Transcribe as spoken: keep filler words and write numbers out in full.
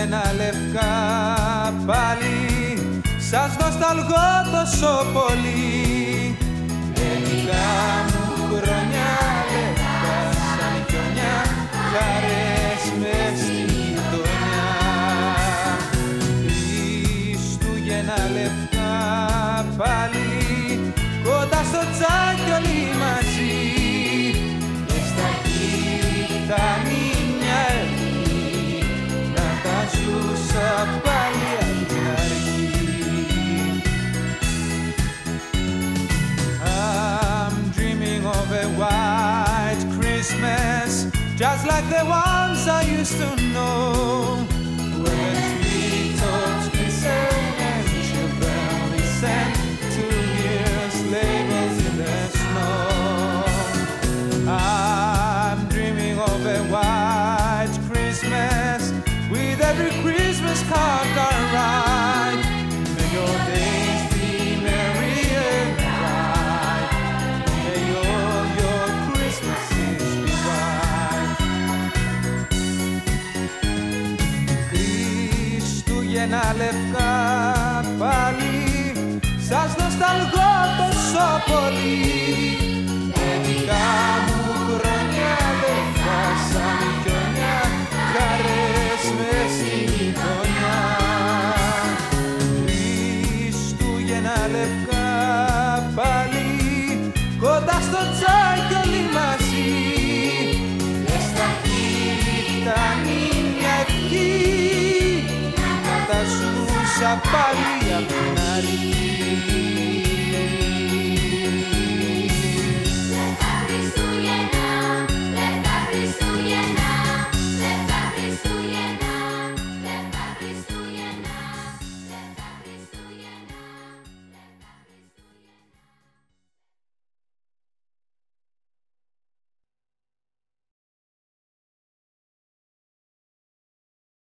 Χριστούγεννα λευκά πάλι, σας νοσταλγώ τόσο πολύ. Ελληνικά μου χρόνια λευκά σαν χιονιά, χαρές μες στη γειτονιά. Χριστούγεννα λευκά πάλι, κοντά στο τσάκι όλοι μαζί, και στα γητάνι μια ευχή, να τα ζούσα πάλι απ' την αρχή. I'm dreaming of a white Christmas, just like the ones I used to know, where the treetops glisten and children listen to hear sleigh bells in the snow. I'm dreaming of a white Christmas, with every Christmas card I write. May your days be merry and bright, may all your Christmases be white. Χριστούγεννα λευκά πάλι, σας νοσταλγώ τόσο πολύ. Παιδικά μου χρόνια λευκά σαν χιονιά, χαρές μες στη γειτονιά. Χριστούγεννα λευκά πάλι, κοντά στο τσάκι όλοι μαζί, και στα χείλη φτάνει μια ευχή, να τα ζούσα πάλι απ' την αρχή.